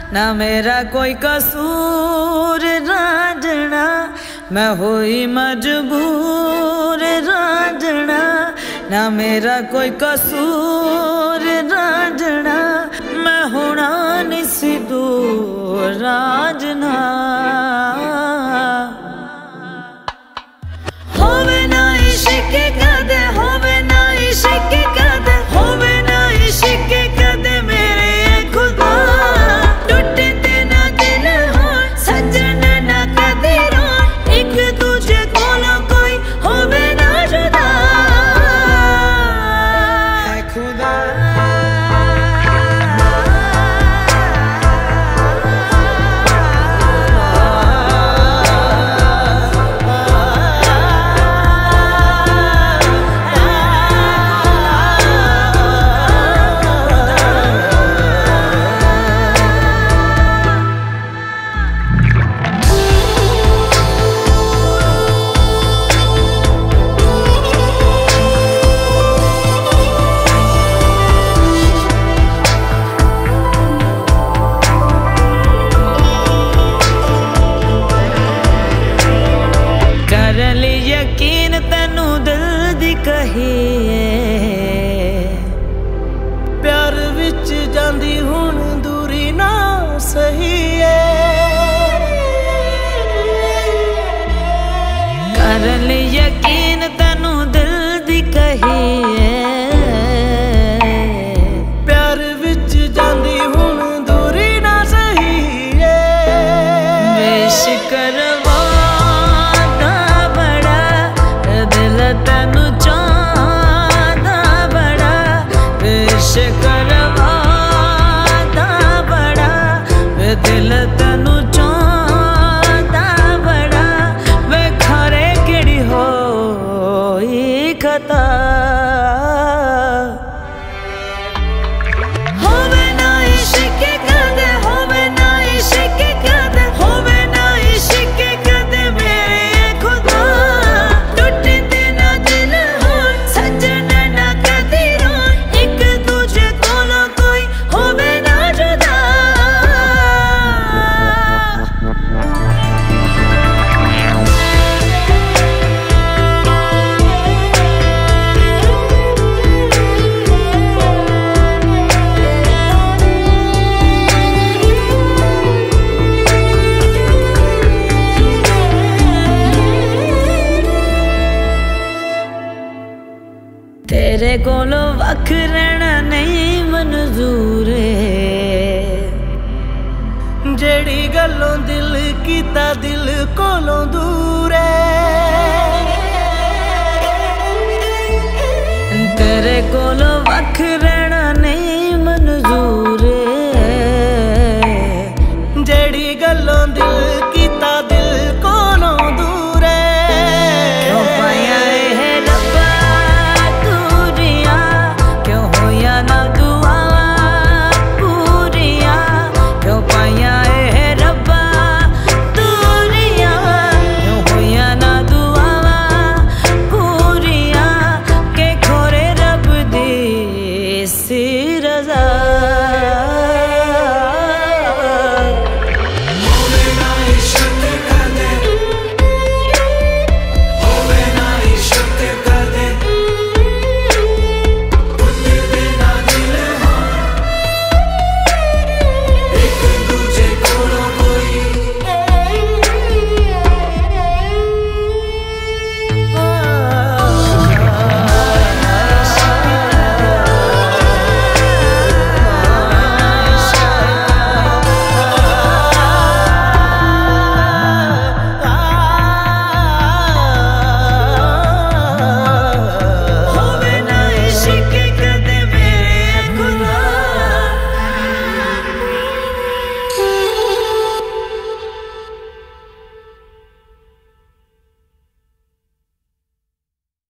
ना मेरा कोई कसूर रांझना, मैं हुई मजबूर रांझना। ना मेरा कोई कसूर रांझना, मैं होना नहीं सी दूर रांझना। होवे ना इश्क कदे, होवे ना इश्क कदे, होवे ना इश्क कदे मेरे खुदा। टूटे ना दिल हो सजन ना कदे रो, एक दूजे कोलों कोई होवे ना जुदा। है खुदा यकीन तेनू दिल दी कही प्यार विच जांदी हुण दूरी ना सही कर ले यकीन तेनू दिल दी कही प्यार विच जांदी हुण दूरी ना सही बेशकर तेनू चाहदा बड़ा, पेश करवादा बड़ा, वे दिल तेनू चाहदा बड़ा। वे खरे केड़ी होई खता, होवे ना इश्क कदे, होवे ना इश्क कदे, होवे ना इश्क कदे मेरे खुदा। तेरे कोलों वख रहना नहीं मंजूर है, जेड़ी गल्लों दिल कीता दिल कोलों दूर है। तेरे कोलों वख रहना नहीं मंजूर है, जेड़ी गल्लों दिल